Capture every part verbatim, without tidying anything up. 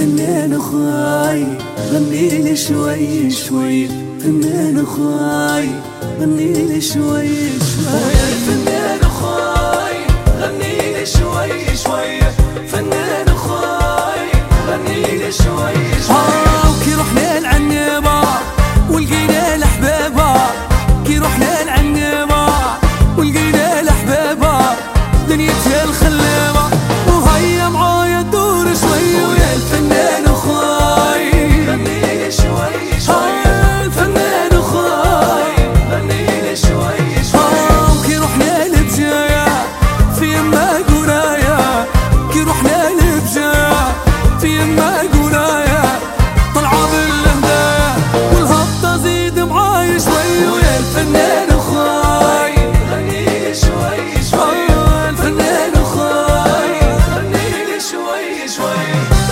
فنان خاي غني لي شوي شوي، فنان خاي غني لي شوي شوي، فنان خاي غني لي شوي شوي، فنان خاي غني لي شوي شوي. آه وكي رحنا العنبة ولقينا الأحبابة، كي رحنا العنبة ولقينا الأحبابة، دنيتها الخلابة وهيا معايا دور شوي. ويا الفنان خاي غني لي شوي شوي، الفنان خاي غني لي شوي شوي. آه وكي رحنا لبجايا في يما قرايا، كي رحنا لبجايا في يما قرايا، طلعة بالهدايا والهبطة زيد معايا شوي. ويا الفنان خاي غني لي شوي شوي، الفنان خاي غني لي شوي شوي.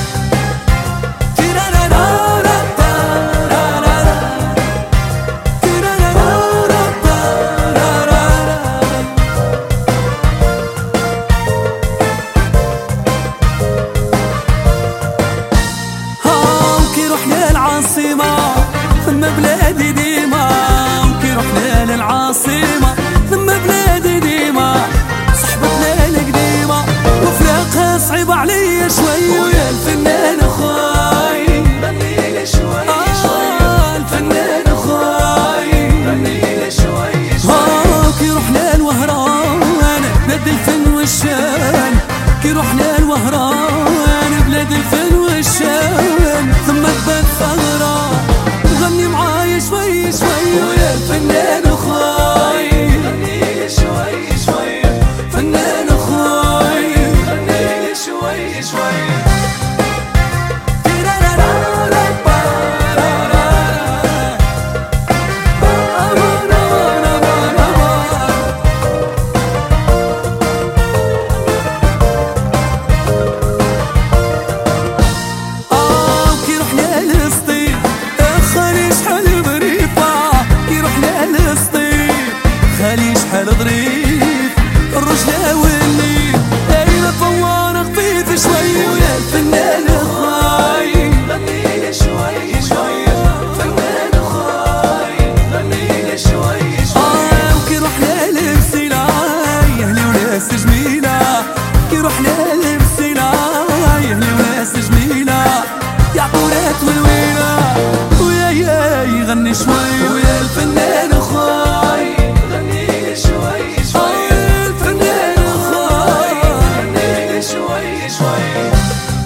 ثم بلادي ديما، وكي رحنا للعاصمة ثم بلادي ديما، صحبتنا القديمة وفراقها صعيب عليا شوي. ويا الفنان خاي غني لي شوي شوي، الفنان خاي غني لي شوي شوي. كي رحنا الوهران بلاد الفن والشان، كي رحنا الوهران بلاد الفن والشان، ثم تبات ثغرة غني معايا شوي شوي. ويا الفنان خاي غني لي شوي شوي، فنان خاي غني لي شوي شوي. خليج حال ظريف الرجلة والليل اين طوار خفيف شوي. ويا الفنان خاي غني لي شوي شوي، فنان خاي غني لي شوي شوي. آه وكي رحنا لبسيلاي اهلي وناس جميلة، كي رحنا لبسيلاي اهلي وناس جميلة، يعطونات والويلة ويا يا يغني شوي. ويا الفنان خاي غني لي شوي شوي، الفنان خاي غني لي شوي شوي.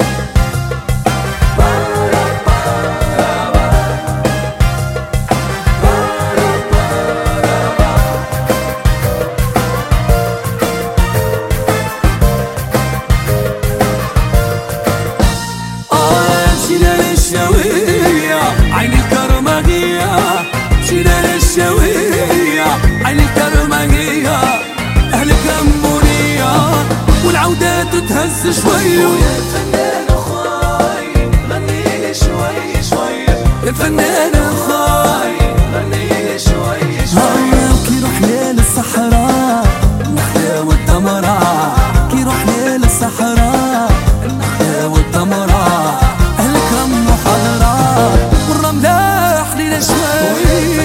عين الكرمانية شينا للشوية، عين الكرمانية أهل كمونية والعودة تتهز شوي. ويا الفنان خاي غني لي شوي شوي، الفنان خاي غني لي شوي شوي. كي رحنا للصحراء النخلة والتمرة، كي رحنا للصحراء النخلة والتمرة، أهل كم محاضرة والرملة حليلة شوي.